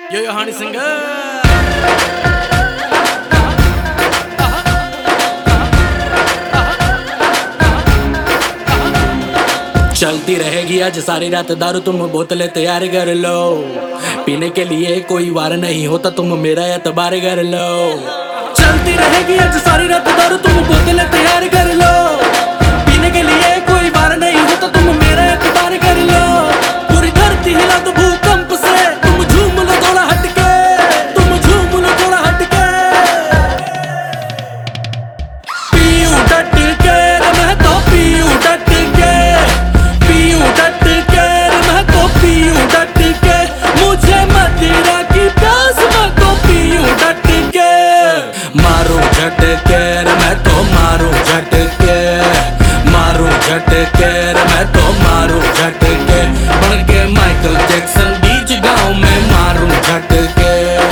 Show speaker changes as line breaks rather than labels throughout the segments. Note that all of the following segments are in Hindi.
यो हानी सिंगर चलती रहेगी आज सारी रात दारू, तुम बोतलें तैयार कर लो। पीने के लिए कोई वार नहीं होता, तुम मेरा एतबार कर लो। चलती रहेगी आज सारी रात दारू, तुम बोतलें तैयार कर लो। पीने के लिए कोई वार नहीं होता, तुम मेरा एतबार कर लो। पूरी धरती हिला दो भूकंप से, तुम झूम लो थोड़ा हटके, तुम झूम लो थोड़ा हटके। पीऊं डट के मैं तो पीऊं डट के, पीऊं डट के मैं तो पीऊं डट के। मुझे मदिरा की प्यास मैं तो पीऊं डट के। मारूं झटके मैं तो मारूं झटके, मारूं झटके मैं तो मारूं झटके। बन के माइकल जैक्सन बीच गांव में मारूं झटके।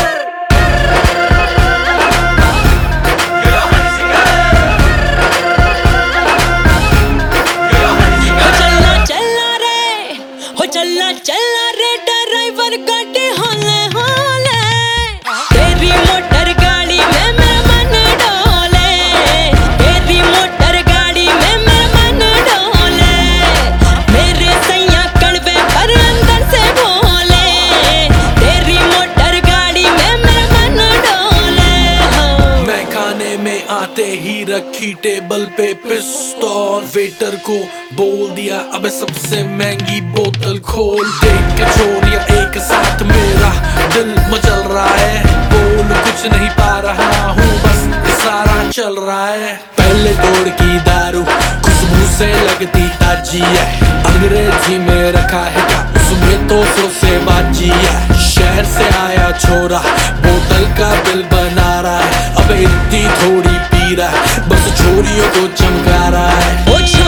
चलना रे ड्राइवर गाड़ी होले होले, तेरी मोटर गाड़ी में मैं मन डोले, तेरी मोटर गाड़ी में मैं मन डोले। मेरे सैया कड़वे पर अंदर से बोले, तेरी मोटर गाड़ी में मैं मन डोले।
मैं खाने में आते ही रखी टेबल पे पिस्तौल, वेटर को बोल दिया अबे सबसे महंगी बोतल खोल। देख के छोरिया एक साथ मेरा दिल मचल रहा है, बोल कुछ नहीं पा रहा हूँ बस इशारा चल रहा है। पहले तोड़ की दारू खुशबू से लगती ताजी है, अंग्रेजी में रखा है क्या उसमें तो सौ से बाजी है। शहर से आया छोरा बोतल का बिल बना रहा है, अबे इतनी थोड़ी पी रहा है बस छोरियों को चमका रहा है।